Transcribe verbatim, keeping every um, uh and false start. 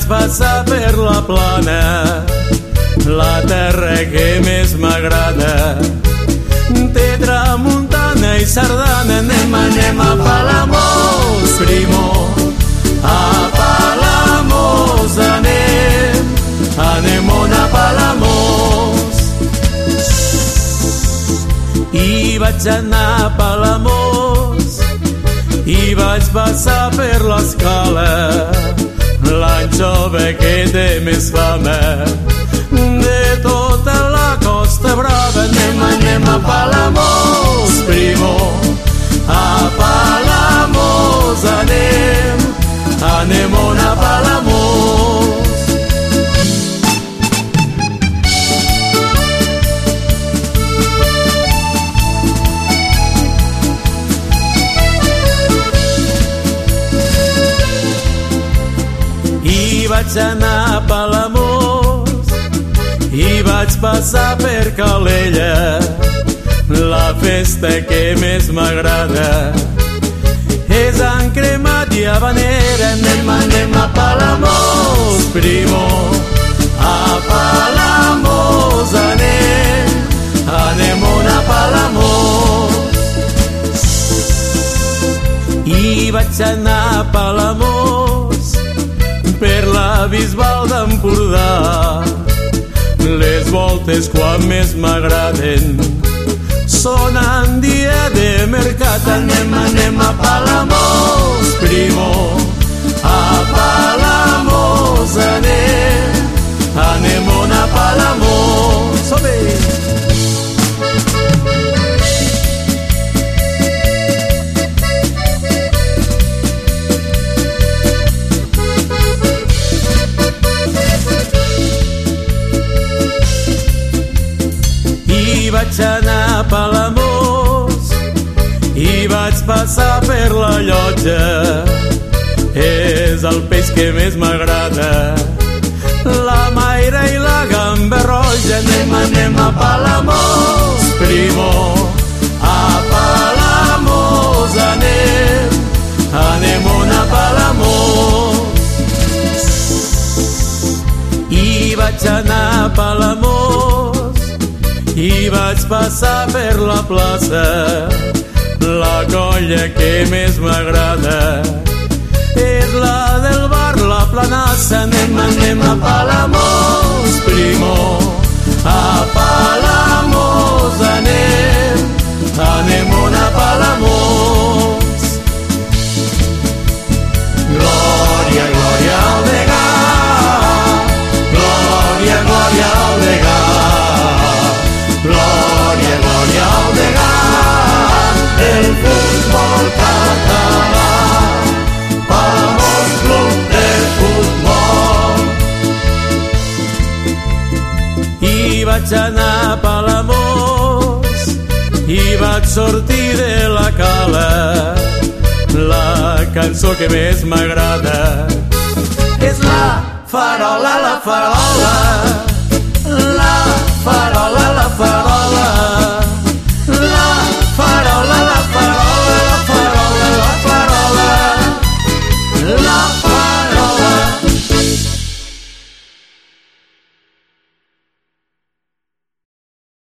vaig passar per la plana, la terra que més m'agrada. Té tramuntana i sardana, anem, anem a Palamós, primo. A Palamós anem, anem on a Palamós. I vaig anar a Palamós i vaig passar per l'escala, l'anxova que té més fama de tota la Costa Brava. Anem, anem a Palamós, primo. A Palamós anem, anem on a Palamós. I vaig anar a Palamós i vaig passar per Calella, la festa que més m'agrada és en Cremat i Habanera. Anem, anem a Palamós, primo. A Palamós anem, anem on a Palamós. I vaig anar a Palamós per la Bisbal d'Empordà. Les voltes quan més m'agraden són en dia de mercat. Anem, anem a Palamós, primo. A Palamós anem, anem on a Palamós. Som-hi! I vaig anar a Palamós i vaig passar per la Llotja, és el peix que més m'agrada, la maire i la gamba roja. Anem, anem a Palamós, primo. A Palamós anem, anem on a Palamós. I vaig anar a Palamós i vaig passar per la plaça, la colla que més m'agrada és la del bar La Planassa. Anem, anem a Palamós, primo. A Palamós anem, anem on a Palamós. Glòria, glòria al degà, glòria, glòria al degà. Glòria, glòria al degà, el futbol català, Palamós Club de Futbol. I vaig anar a Palamós i vaig sortir de la cala, la cançó que més m'agrada és la farola, la farola.